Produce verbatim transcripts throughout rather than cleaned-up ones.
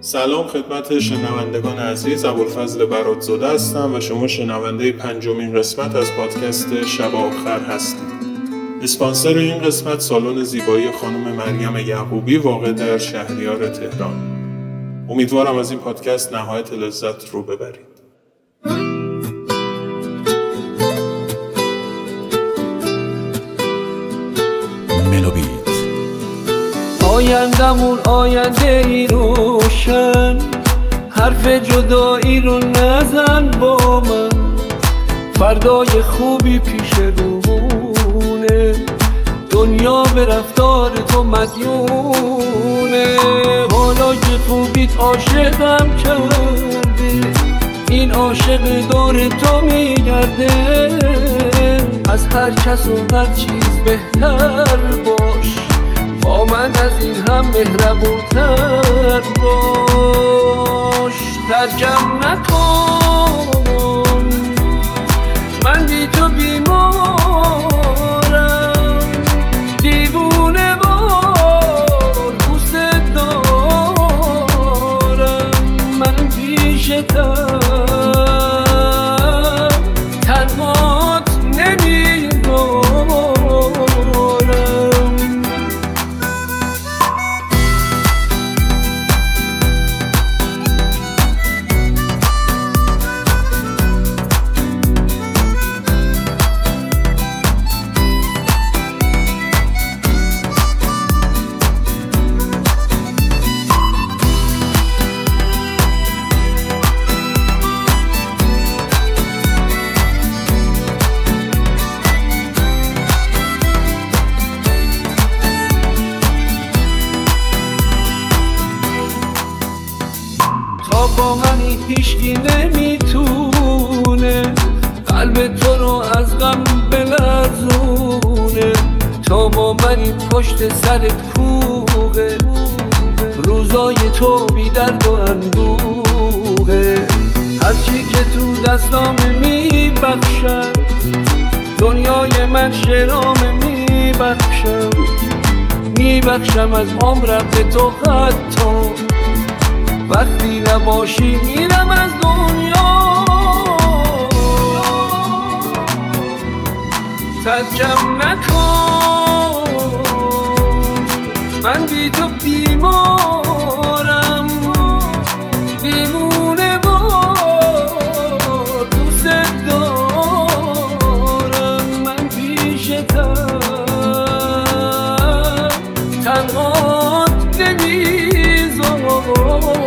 سلام خدمت شنوندگان عزیز، ابوالفضل برادزاده هستم و شما شنونده پنجمین قسمت از پادکست شب آخر هستید. اسپانسر این قسمت سالن زیبایی خانم مریم یعقوبی واقع در شهریار تهران. امیدوارم از این پادکست نهایت لذت رو ببرید. ملوبیت آیندمون آینده ای روشن، حرف جدایی رو نزن با من، فردای خوبی پیش روونه، دنیا به رفتار تو مدیونه. حالا که خوبیت عاشقم کرده، این عاشق دور تو میگرده، از هر کس و هر چیز بهتر باش، با من از این هم مهربونتر باش. ترجم نکن من بی تو بیمارم، دیوونه وار دوست دارم، من پیشتم تنهات نمیدارم. با منی هیچکی نمیتونه قلب تو رو از غم بلرزونه. تو با منی پشت سرت کوه، روزای تو بی درد و اندوه. هرچی که تو دستامه میبخشم، دنیای من شرامه میبخشم، میبخشم از عمرم به تو حتی وقتی نباشی میرم از دنیا. ترجم نکن من بی تو بیمارم، دیوونه وار دوست دارم، من پیشتم تنهات نمیذارم.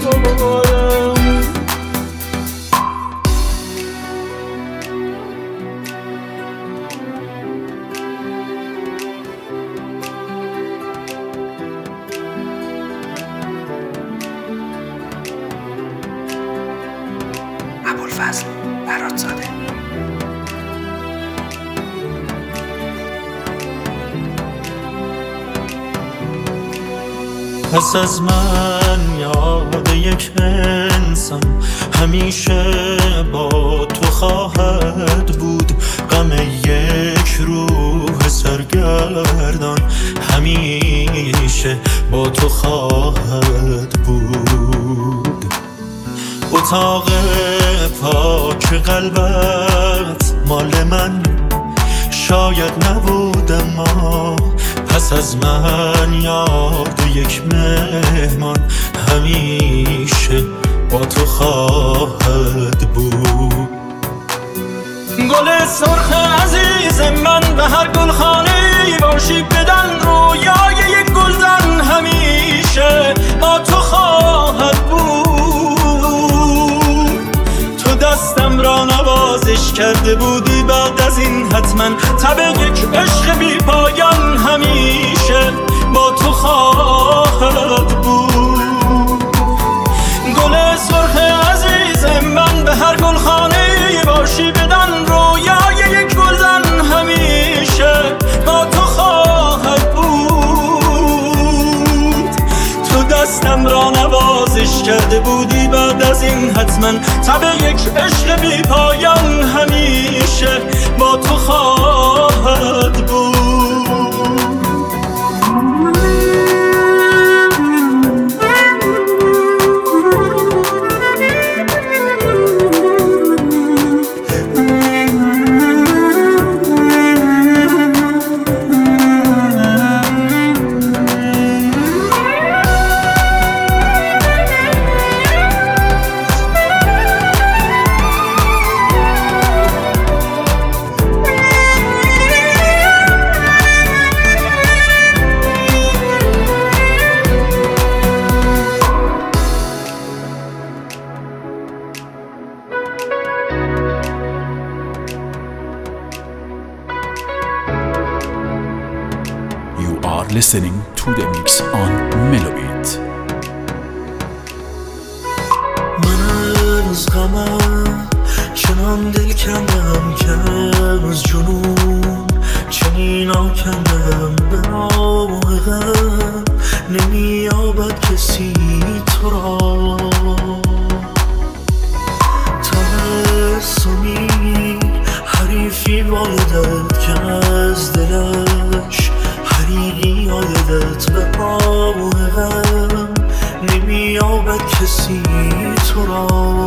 ابوالفضل برادزاده. پس از من یاد یک انسان همیشه با تو خواهد بود، غم یک روح سرگردان همیشه با تو خواهد بود. اتاق پاک قلبت مال من شاید نبود، اما پس از من یاد یک مهمان همیشه با تو خواهد بود. گل سرخ عزیز من به هر گلخانه‌ای باشی، بدن رویای یک گلدن همیشه با تو خواهد بود. تو دستم را نوازش کرده بودی، بعد از این حتما تب یک عشق بی پایان همیشه با تو خواهد بود. گل سرخ عزیز من به هر گلخانه‌ای باشی، بدن رویای یک گلدن همیشه با تو خواهد بود. تو دستم را نوازش کرده بودی، بعد از این حتما تب یک عشق بی پایان همیشه با تو خواهد بود. are listening to the mix on Melobit. من از غمم چنان دل کندم که از جنون چنین آکندم به راه غم نمی‌یابد کسی تو را تبسمی حریفی بایدت که از دلش حریقی آیدت به راه غم نمی‌یابد کسی تو را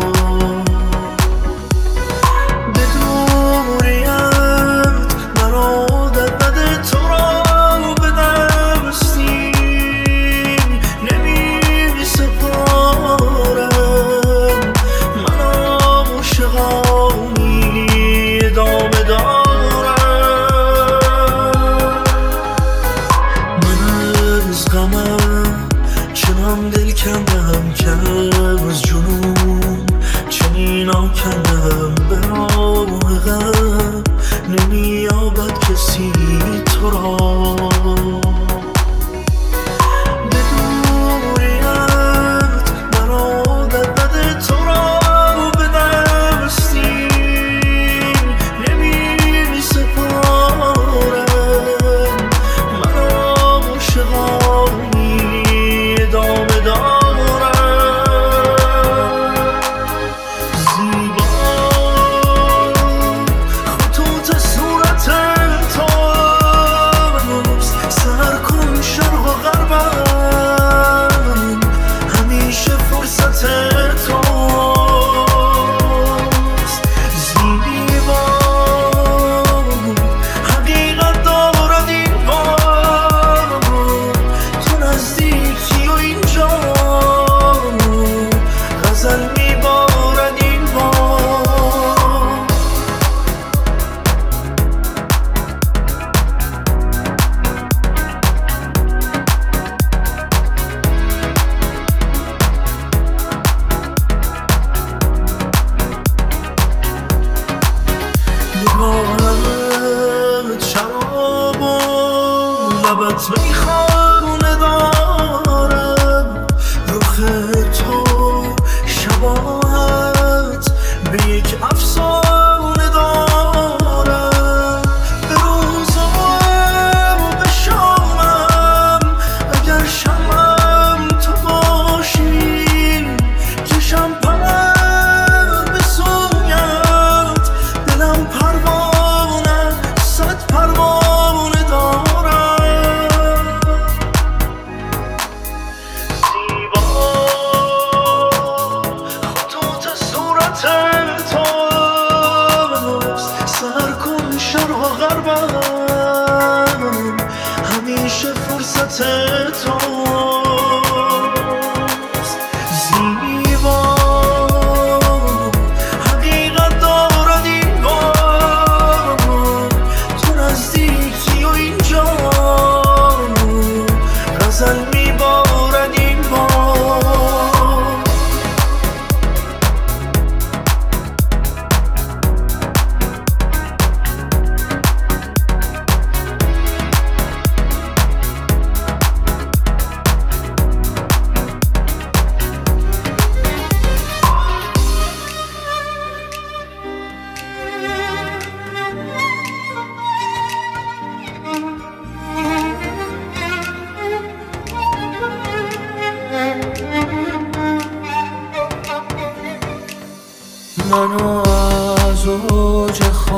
منو از اوج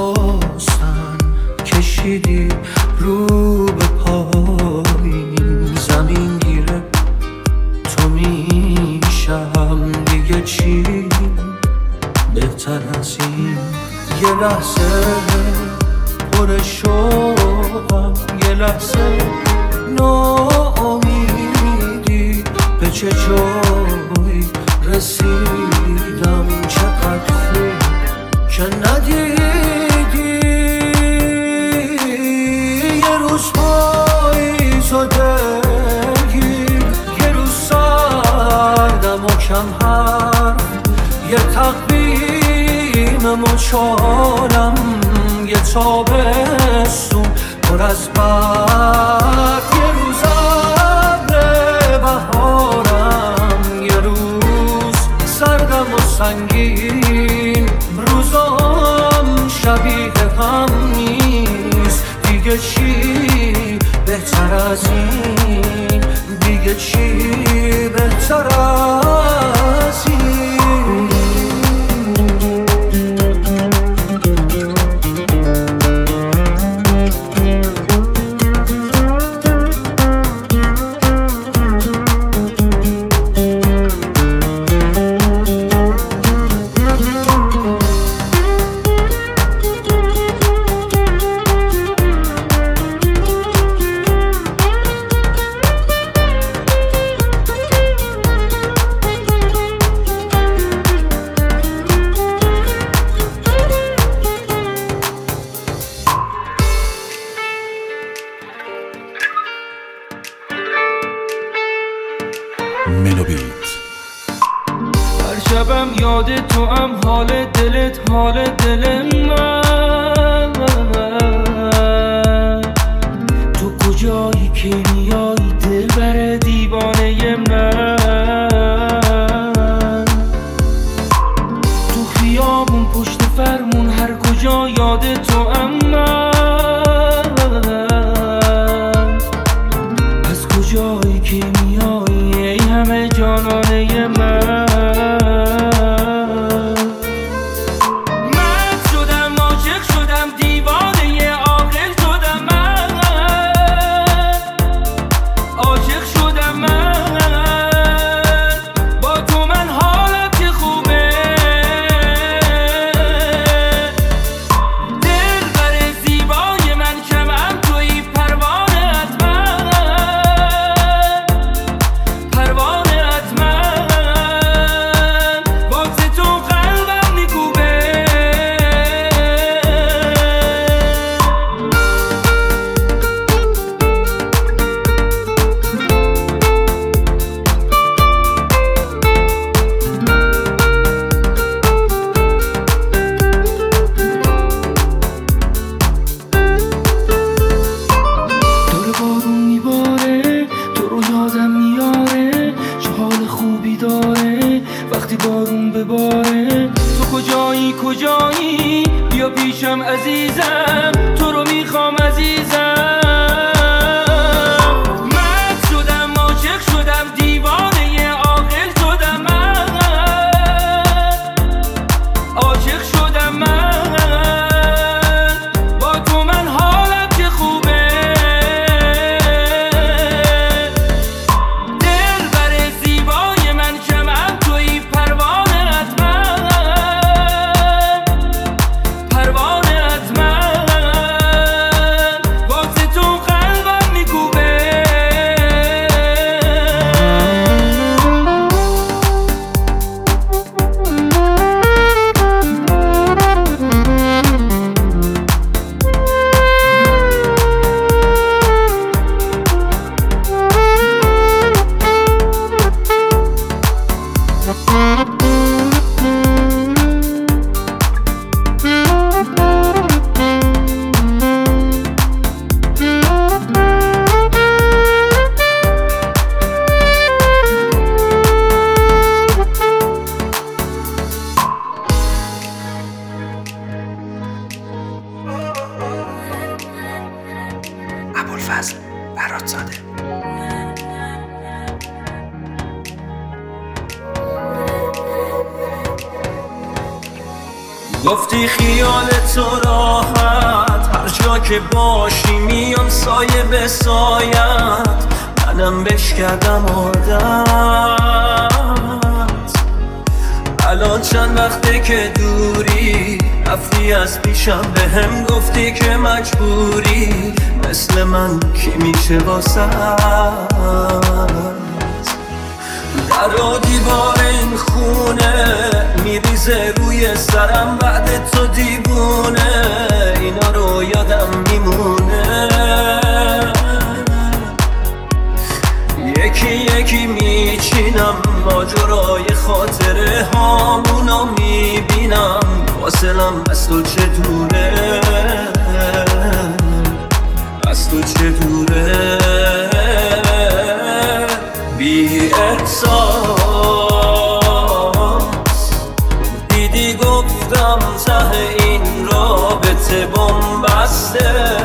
خواستن کشیدی رو به پایین زمین گیره تو میشم دیگه چی بهتر از این یه لحظه پر شوقم یه لحظه ناامیدی به چه جایی رسیدم چقدر خوب که ندیدی یه روز پاییز و دلگیر یه روز سردم و کم حرف یه تقویم مچالم یه تابستون پر از برف یه روز سنگین روزام شبیه هم نیست دیگه چی بهتر از این دیگه چی بهتر از این ملوبیت. هر شبم یاد تو هم حال دلت حال دل من تو کجایی که میایی دلبر دیوانه من تو خیابون پشت فرمون هر کجا یاد تو هم من از کجایی که میایی ای همه جانانه من من شدم عاشق شدم دیوانه عاقل شدم من عاشق شدم من با تو من حالم که خوبه دلبر زیبای من شمعم تویی پروانه‌ات من پروانه‌ات من واسه تو قلبم میکوبه داره بارون میباره تو رو یادم میاره چه حال خوبی داره وقتی بارون بباره تو کجایی کجایی بیا پیشم عزیزم تو رو میخوام عزیزم من شدم عاشق شدم دیوانه عاقل شدم من عاشق شدم من با تو من حالم که خوبه دلبر زیبای من شمعم تویی پروانه‌ات من پروانه‌ات من واسه تو قلبم میکوبه ابوالفضل براتزاده. گفتی خیال تو راحت هر جا که باشی میام سایه به سایت منم بش کردم عادت الان چند وقته که دوری رفتی از پیشم به هم گفتی که مجبوری مثل من کی میشه واسه در و دیوار این خونه میریزه روی سرم بعد تو دیوونه اینا رو یادم میمونه یکی یکی میچینم ماجرای خاطره هامونو میبینم فاصلم از تو چه دوره از تو چه دوره بی احساس نرسه.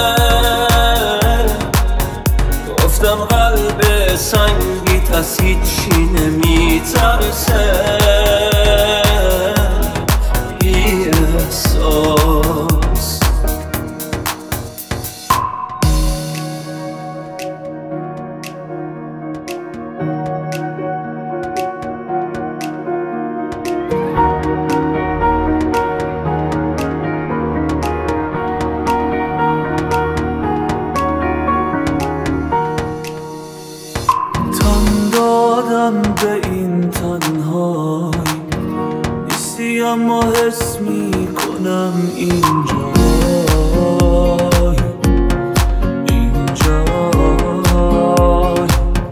گفتم قلب سنگیت از هیچی نمیترسه. بی احساس به این تنهایی نیستی، اما حس میکنم اینجای اینجای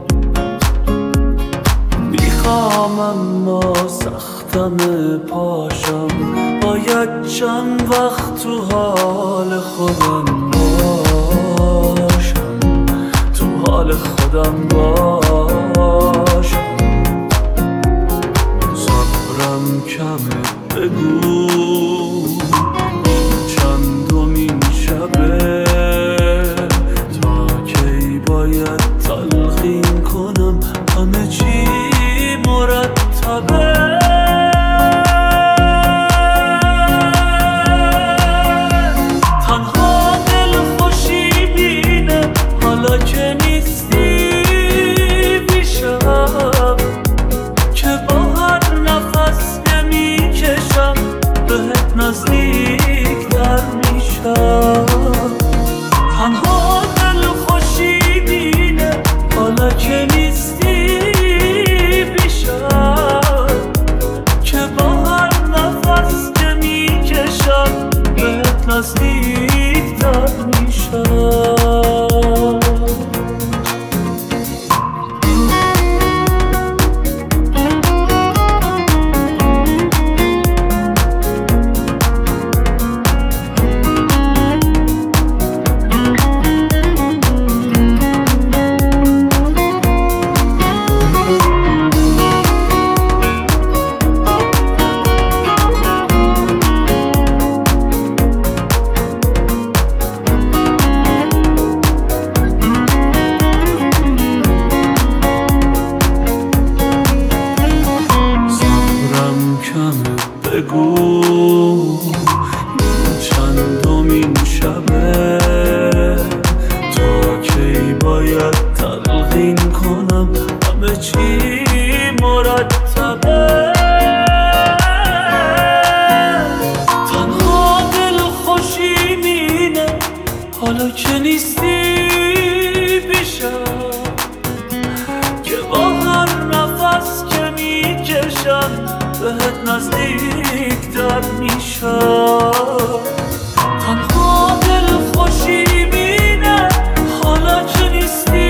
میخوام اما سختم پاشم، باید چند وقت تو حال خودم باشم، تو حال خودم باشم. کمه بگو این چندمین شبه، تا کی باید تلقین کنم همه چی مرتبه. تنها دل خوشی بینه حالا که نیستی پیشم، که با هر نفس بهت نزدیک در میشم. تنها دل خوشی بینه حالا که نیستی پیشم، که با هر نفس که میکشم بهت نزدیک در میشم. بگو این چندمین شبه، تا کی باید تلقین کنم همه چی مرتبه. تنها دل خوشی مینه حالا که نیستی پیشم، که با هر نفس که میکشم بهت نزدیک در میشم. تنها دل خوشی بینه حالا که نیستی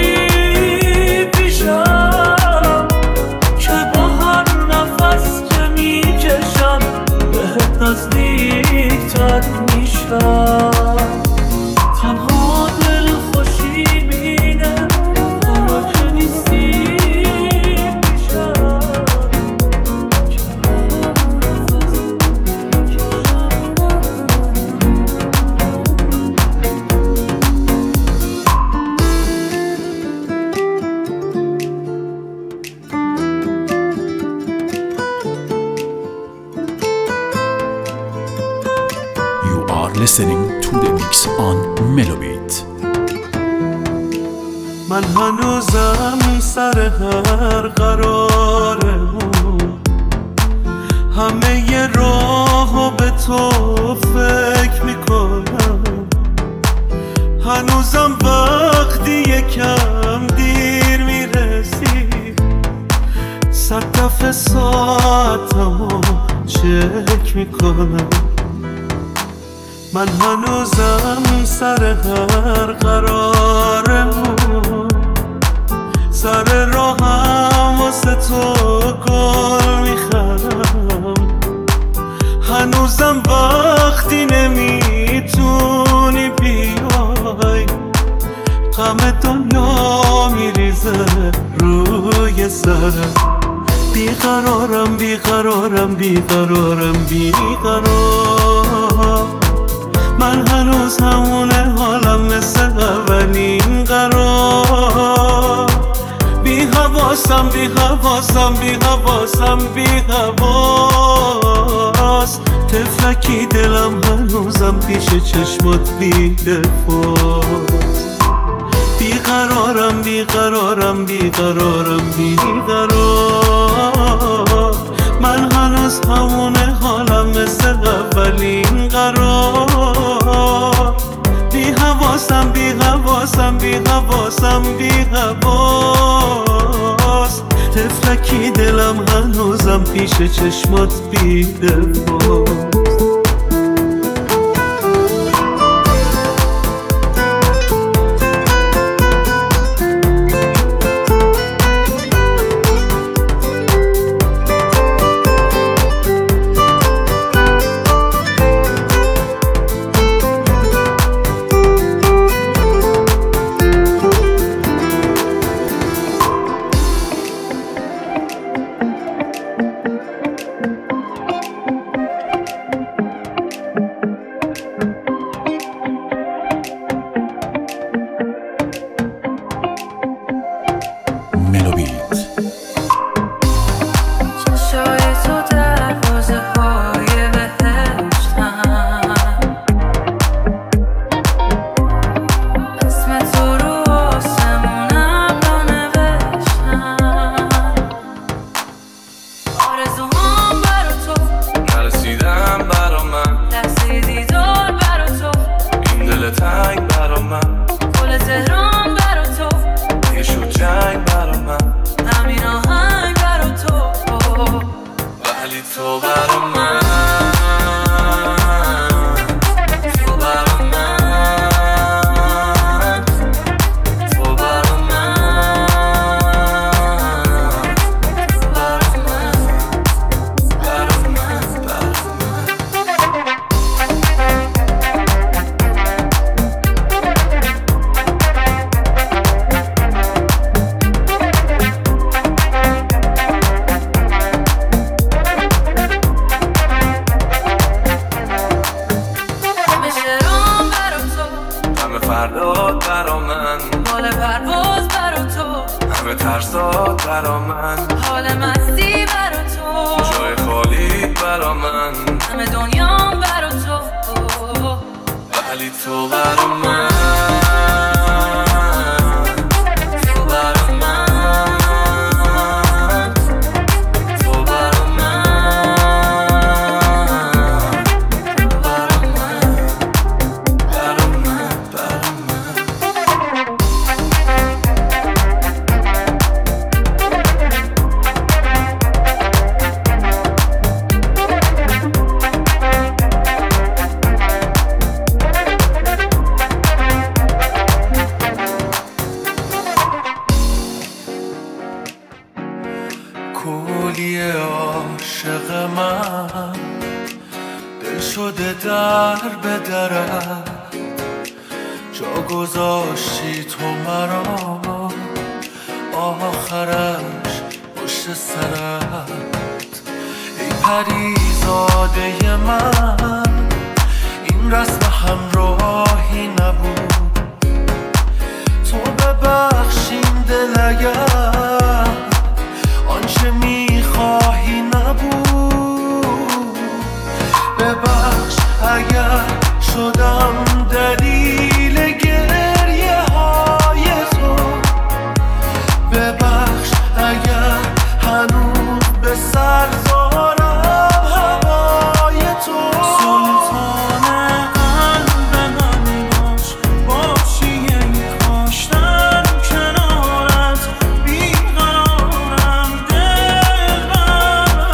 پیشم، که با هر نفس که میکشم بهت نزدیک در میشم. تنها دل خوشی بینه حالا که نیستی listening to the mix on Melobit. من هنوزم سر هر قرارمون، همه ی راهو به تو فکر میکنم. هنوزم وقتی یکم دیر میرسی، صد دفعه ساعتمو چک میکنم. من هنوزم سر هر قرارمون، سر راهم واسه تو گل میخرم. هنوزم وقتی نمیتونی بیای، غم دنیا میریزه روی سرم. بیقرارم بیقرارم بیقرارم بیقرار، من هنوز همونه حالم مثل اولین قرار. بی حواسم بی حواسم بی حواسم بی حواس، تفلکی دلم هنوزم پیش چشمات بی دفاست. بی قرارم بی قرارم بی قرارم بی قرار. من هنوز همونه حالم مثل اولین قرار. بی حواسم بی حواسم بی حواسم بی حواس، تفلکی دلم هنوزم پیش چشمات بی دفاست.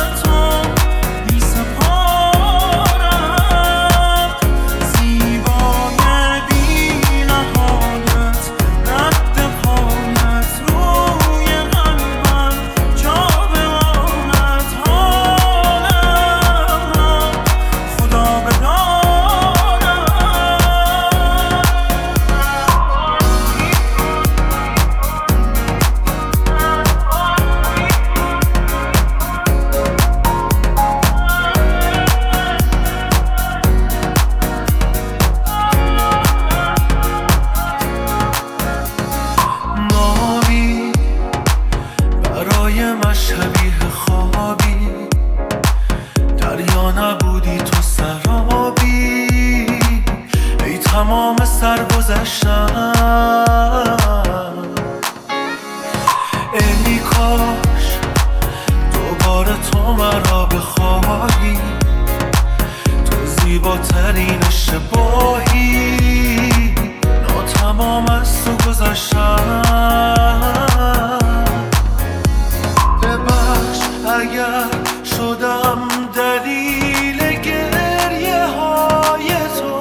زیبا از تو گذشتم. ببخش اگر شدم دلیل گریه های تو،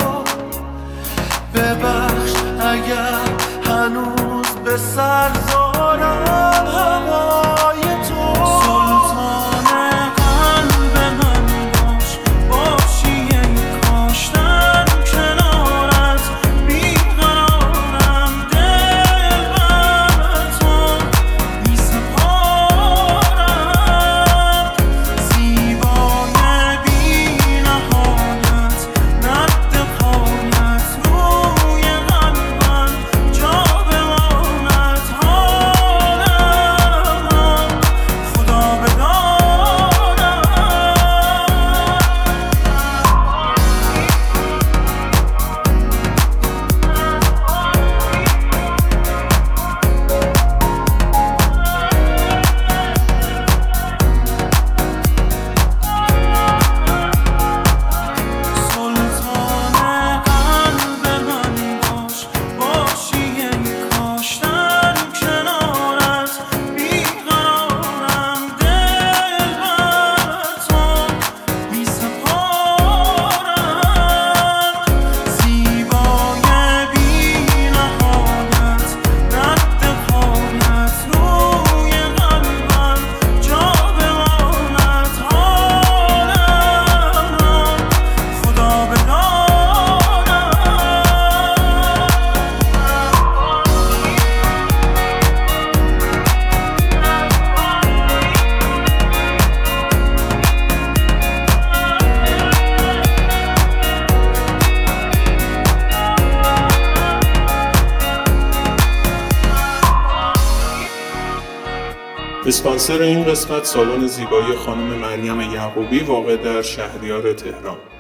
ببخش اگر هنوز به سر دارم هوای تو. سلطان قلب من باش، باشی ای کاش در کنارت بیقرارم. دل بر تو می سپارم، زیبای بی نهایت رد پایت روی قلبم جا بماند. حالم خدا بدانم. سلطان قلب من باش، باشی ای کاش در کنارت بیقرارم. دل بر تو می سپارم، زیبای بی نهایت رد پایت روی قلبم جا بماند. حالم خدا بدانم. اسپانسر این قسمت سالن زیبایی خانم مریم یعقوبی واقع در شهریار تهران.